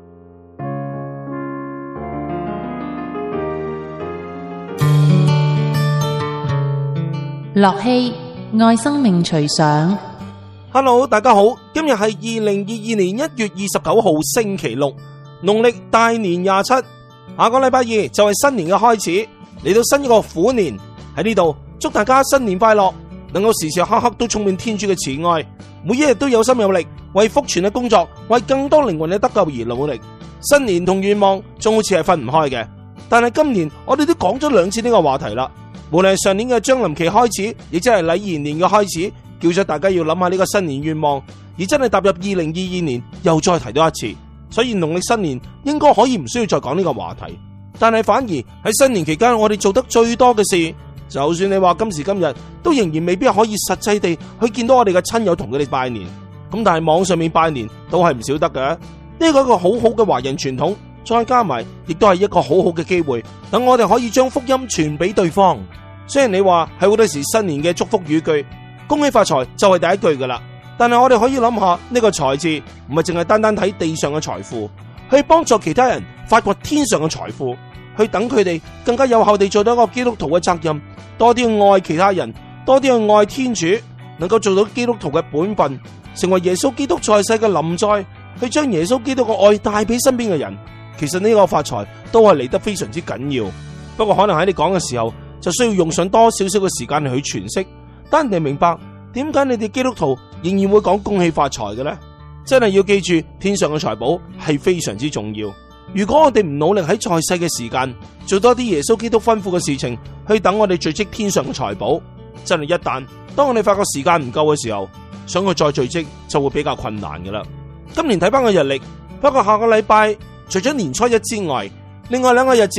義。樂器愛生命隨想。 Hello， 大家好，今日係二零二二年一月二十九號星期六，農曆大年廿七，下個禮拜二就係新年嘅開始，嚟到新一個虎年。喺呢度祝大家新年快樂，能夠時時刻刻都充滿天主嘅慈愛，每一日都有心有力為福傳嘅工作，為更多靈魂嘅得救而努力。新年同願望仲好似係分唔開嘅，但係今年我哋都講咗兩次呢個話題啦。無論係上年嘅將臨期開始，亦即係禮儀年嘅開始，叫咗大家要諗下呢個新年願望，而真係踏入二零二二年又再提多一次。所以農曆新年應該可以唔需要再講呢個話題，但係反而喺新年期間我哋做得最多嘅事，就算你話今時今日都仍然未必可以實際地去見到我哋嘅親友同佢哋拜年，咁但係網上面拜年都係唔少得嘅。呢個一個好好嘅華人傳統，再加埋亦都係一個好好嘅機會，等我哋可以將福音傳俾對方。雖然你話係好多時新年嘅祝福語句，恭喜發財就係第一句噶啦，但係我哋可以諗下呢個財字唔係淨係單單睇地上嘅財富，去幫助其他人發掘天上嘅財富，去等佢哋更加有效地做到一個基督徒嘅責任，多啲去愛其他人，多啲去愛天主，能夠做到基督徒嘅本分，成為耶穌基督在世嘅臨在，去將耶穌基督嘅愛帶俾身邊嘅人。其實呢個發財都係嚟得非常之緊要，不過可能喺你講嘅時候就需要用上多少少嘅時間去詮釋，等人哋明白點解你哋基督徒仍然會講恭喜發財嘅呢？真係要記住，天上嘅財寶係非常之重要。如果我哋唔努力喺在世嘅時間做多啲耶穌基督吩咐嘅事情，去等我哋聚積天上嘅財寶，真係一旦當我哋發覺時間唔夠嘅時候，想去再聚積就會比較困難㗎啦。今年睇翻個日曆，不過下個禮拜除咗年初一之外，另外兩個日子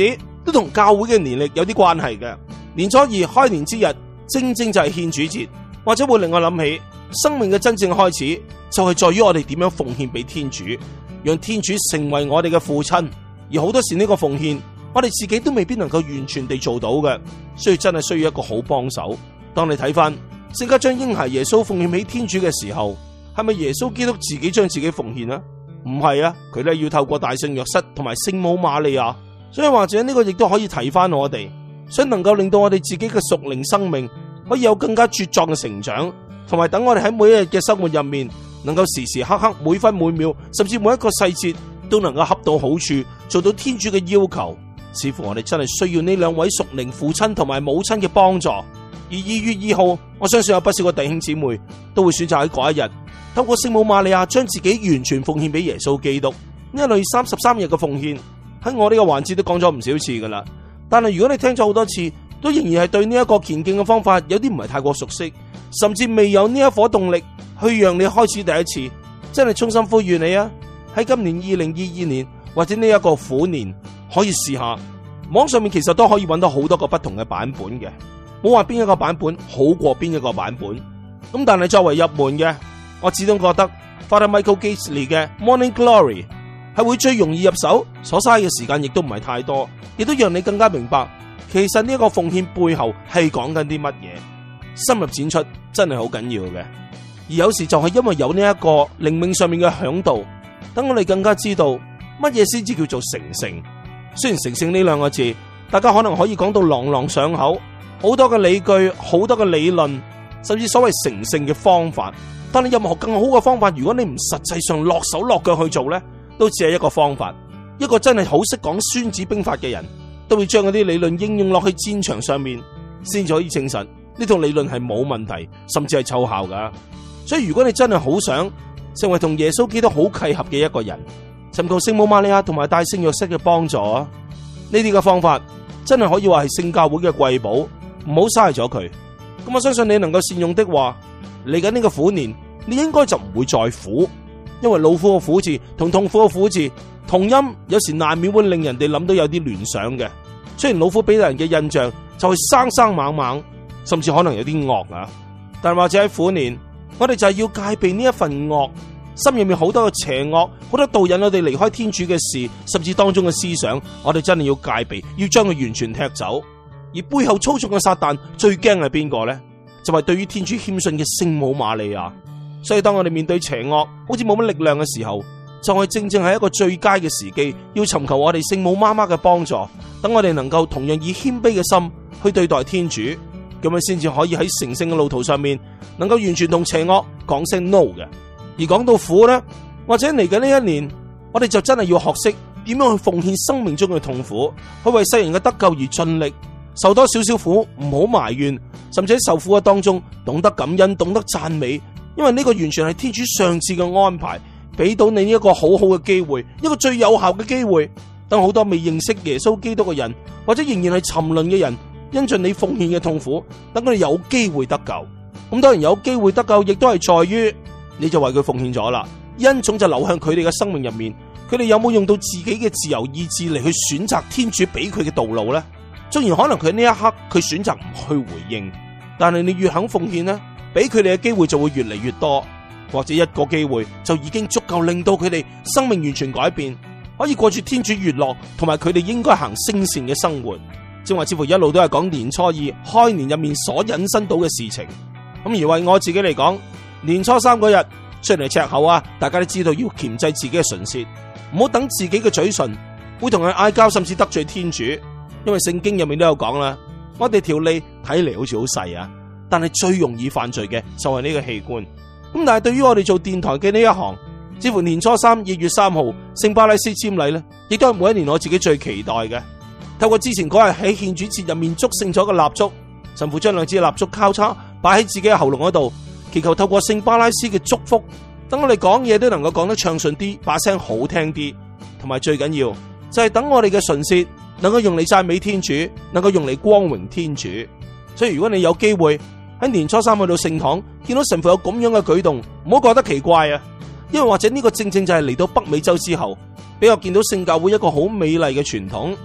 都同教會嘅年曆有啲關係嘅。年初二開年之日，正正就係獻主節，或者會令我諗起生命嘅真正開始，就係在於我哋點樣奉獻俾天主，讓天主成為我哋嘅父親。而好多時呢個奉獻，我哋自己都未必能夠完全地做到嘅，所以真係需要一個好幫手。當你睇翻聖家將嬰孩耶穌奉獻俾天主嘅時候，係咪耶穌基督自己將自己奉獻啊？唔係啊，佢咧要透過大聖若瑟同埋聖母瑪利亞。所以或者呢個亦都可以提翻我哋，想能夠令到我哋自己嘅屬靈生命可以有更加茁壯嘅成長，同埋等我哋喺每一日嘅生活入面，能夠時時刻刻每分每秒，甚至每一個細節都能夠恰到好處，做到天主嘅要求。似乎我哋真係需要呢兩位屬靈父親同埋母親嘅幫助。而二月二號，我相信有不少個弟兄姊妹都會選擇喺嗰一日，透過聖母瑪利亞將自己完全奉獻俾耶穌基督。呢一類三十三日嘅奉獻，喺我呢個環節都講咗唔少次噶啦。但係如果你聽咗好多次，都仍然係對呢一個虔敬嘅方法有啲唔係太過熟悉，甚至未有呢一顆動力去讓你開始第一次，真係衷心呼籲你啊！喺今年二零二二年或者呢一個虎年，可以試下網上面其實都可以揾到好多個不同嘅版本嘅，冇話邊一個版本好過邊一個版本。咁但係作為入門嘅，我始終覺得 Father Michael Gaisley 嘅 Morning Glory 係會最容易入手，所嘥嘅時間亦都唔係太多，亦都讓你更加明白其實呢一個奉獻背後係講緊啲乜嘢，深入淺出真係好緊要嘅。而有時就係因為有呢一個靈命上面嘅響度，等我哋更加知道乜嘢先至叫做成聖。雖然成聖呢兩個字，大家可能可以講到朗朗上口，好多嘅理據，好多嘅理論，甚至所謂成聖嘅方法。但係任何更好嘅方法，如果你唔實際上落手落腳去做呢，都只係一個方法。一個真係好識講孫子兵法嘅人，都會將嗰啲理論應用落去戰場上面，先至可以證實呢套理論係冇問題，甚至係奏效噶。所以如果你真係好想成為同耶穌基督好契合嘅一個人，尋求聖母瑪利亞同埋大聖若瑟嘅幫助啊！呢啲嘅方法真係可以話係聖教會嘅貴寶，唔好嘥咗佢。咁我相信你能夠善用的話，嚟緊呢個虎年，你應該就唔會再苦，因為老虎嘅虎字同痛苦嘅苦字同音，有時難免會令人哋諗到有啲聯想嘅。雖然老虎俾人嘅印象就係生生猛猛，甚至可能有啲惡啊，但或者喺虎年，我哋就係要戒備呢一份惡。心入面好多嘅邪惡，好多導引我哋離開天主嘅事，甚至當中嘅思想，我哋真係要戒備，要將佢完全踢走。而背後操縱嘅撒旦最驚係邊個呢？就係、是、對於天主謙遜嘅聖母瑪利亞。所以當我哋面對邪惡，好似冇乜力量嘅時候，就係、是、正正係一個最佳嘅時機，要尋求我哋聖母媽媽嘅幫助，等我哋能夠同樣以謙卑嘅心去對待天主，咁樣先至可以喺成聖嘅路途上面，能夠完全同邪惡講聲 no 嘅。而講到苦呢，或者嚟緊呢一年，我哋就真係要學識點樣去奉獻生命中嘅痛苦，去為世人嘅得救而盡力，受多少少苦，唔好埋怨，甚至喺受苦嘅當中懂得感恩，懂得讚美，因為呢個完全係天主上次嘅安排，俾到你呢一個好好嘅機會，一個最有效嘅機會，等好多未認識耶穌基督嘅人，或者仍然係沉淪嘅人，因盡你奉獻嘅痛苦，等佢哋有機會得救。咁當然有機會得救，亦都係在於你就為佢奉獻咗啦，恩寵就流向佢哋嘅生命入面，佢哋有冇用到自己嘅自由意志嚟去選擇天主俾佢嘅道路呢？縱然可能佢呢一刻佢選擇唔去回應，但係你越肯奉獻呢，俾佢哋嘅機會就會越嚟越多，或者一個機會就已經足夠令到佢哋生命完全改變，可以過住天主悅樂同埋佢哋應該行聖善嘅生活。正話似乎一路都係講年初二開年入面所引申到嘅事情。咁而為我自己嚟講，年初三嗰日雖然係赤口啊，大家都知道要鉗制自己嘅唇舌，唔好等自己嘅嘴唇會同佢嗌交，甚至得罪天主。因為聖經入面都有講啦，我哋條脷睇嚟好似好細啊，但係最容易犯罪嘅就係呢個器官。咁但係對於我哋做電台嘅呢一行，似乎年初三二月三號聖巴拉斯瞻禮呢，亦都係每一年我自己最期待嘅。透過之前嗰日喺獻主節入面祝聖咗嘅蠟燭，神父將兩支蠟燭交叉擺喺自己嘅喉嚨嗰度，祈求透過聖巴拉斯嘅祝福，等我哋講嘢都能夠講得暢順啲，把聲好聽啲，同埋最緊要就係等我哋嘅唇舌能夠用嚟讚美天主，能夠用嚟光榮天主。所以如果你有機會喺年初三去到聖堂，見到神父有咁樣嘅舉動，唔好覺得奇怪啊，因為或者呢個正正就係嚟到北美洲之後，比較見到聖教會一個好美麗嘅傳統。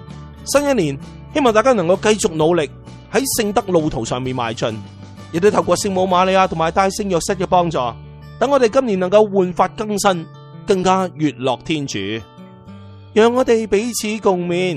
新一年希望大家能夠繼續努力喺聖德路途上面邁進，亦都透過聖母瑪利亞同埋大聖若瑟嘅幫助，等我哋今年能夠煥發更新，更加悅樂天主。讓我哋彼此共勉。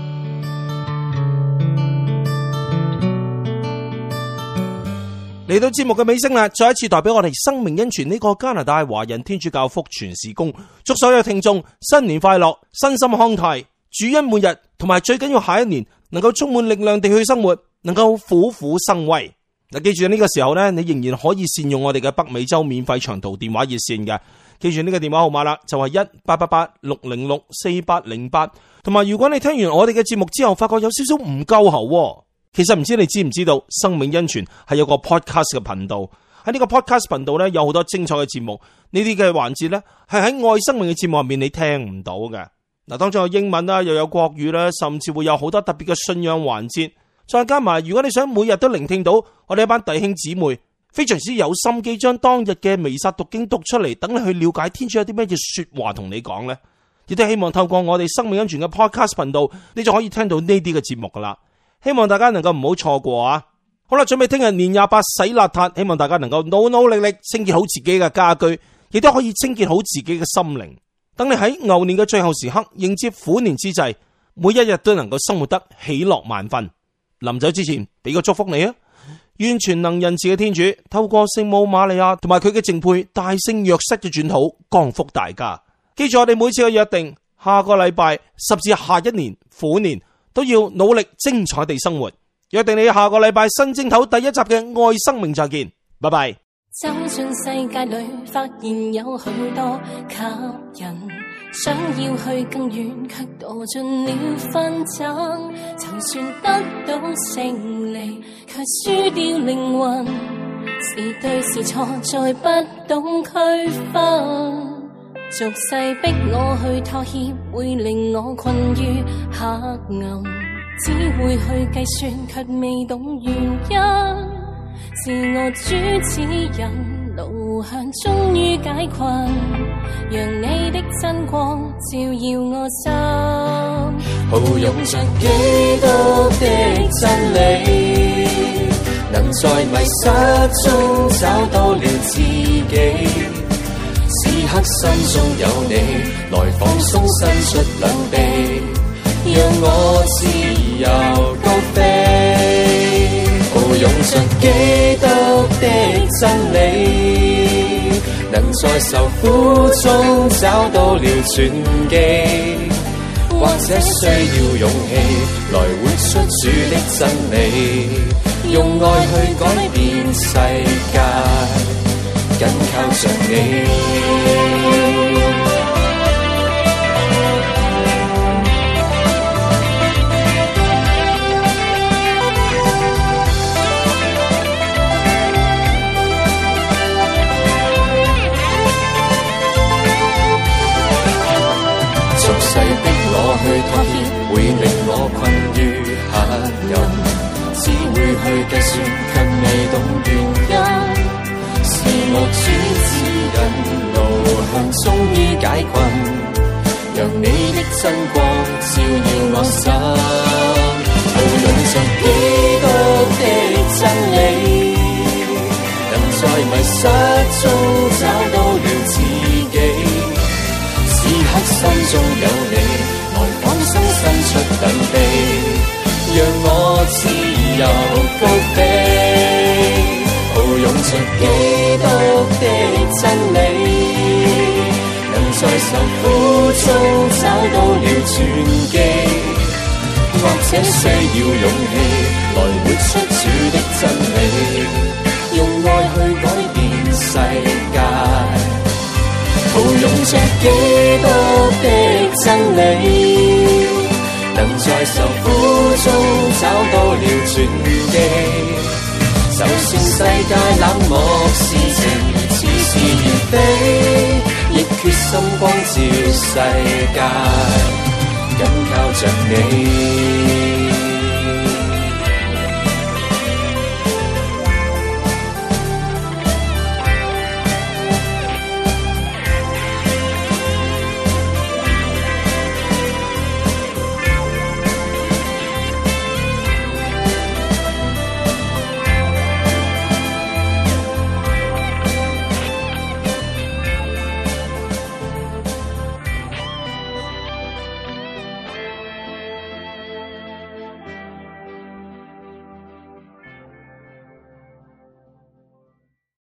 嚟到節目嘅尾聲啦，再一次代表我哋生命恩泉呢個加拿大華人天主教福傳事工，祝所有聽眾新年快樂，身心康泰，主恩滿日，同埋最緊要下一年能夠充滿力量地去生活，能夠虎虎生威。嗱，記住呢個時候呢，你仍然可以善用我哋嘅北美洲免費長途電話熱線嘅，記住呢個電話號碼啦，就係一八八八六零六四八零八。同埋，如果你聽完我哋嘅節目之後，發覺有少少唔夠喉。其實唔知你知唔知道，生命恩泉係有個 podcast 嘅頻道，喺呢個 podcast 頻道咧有好多精彩嘅節目，呢啲嘅環節咧係喺愛生命嘅節目入面你聽唔到嘅。嗱，當中有英文啦，又有國語啦，甚至會有好多特別嘅信仰環節，再加埋如果你想每日都聆聽到我哋一班弟兄姊妹非常之有心機將當日嘅彌撒讀經讀出嚟，等你去了解天主有啲咩嘅說話同你講呢，亦都希望透過我哋生命恩泉嘅 podcast 頻道，你就可以聽到呢啲嘅節目噶啦。希望大家能夠唔好錯過啊！好啦，準備聽日年廿八洗邋遢，希望大家能夠努努力力清潔好自己嘅家居，亦都可以清潔好自己嘅心靈。等你喺牛年嘅最後時刻迎接虎年之際，每一日都能夠生活得喜樂萬分。臨走之前俾個祝福你啊！願全能仁慈嘅天主透過聖母瑪利亞同埋佢嘅淨配大聖若瑟嘅轉禱降福大家。記住我哋每次嘅約定，下個禮拜十至下一年虎年都要努力精彩地生活。約定你下個禮拜新正頭第一集嘅愛生命再見，拜拜。 走進世界裏，發現有許多吸引，想要去更遠，卻墮進了紛爭。就算得到勝利，卻輸掉靈魂，是對是錯，再不懂區分。俗世逼我去妥協，會令我困於黑暗，只會去計算，卻未懂原因。自我主指引，路向終於解困，讓你的真光照耀我心。抱擁着基督的真理，能在迷失中找到了自己。此刻心中有你，來放鬆伸出兩臂，讓我自由高飛。抱擁着基督的真理，能在受苦中找到了轉機，或者需要勇氣來活出主的真理，用愛去改變世界，緊靠着你。俗世逼我去妥協，會令我困於黑暗，只會去計算，卻未懂原因。是我主指引，路向終於解困，讓你的真光照耀我心。抱擁着基督的真理，能在迷失中找到了自己。此刻心中有你，來放鬆伸出兩臂，讓我自由高飛。抱擁着基督的真理，能在受苦中找到了轉機，或者需要勇氣來活出主的真理，用愛去改變世界。抱擁着基督的真理，能在受苦中找到了轉機。就算世界冷漠是情，似是而非，亦決心光照世界，緊靠着你。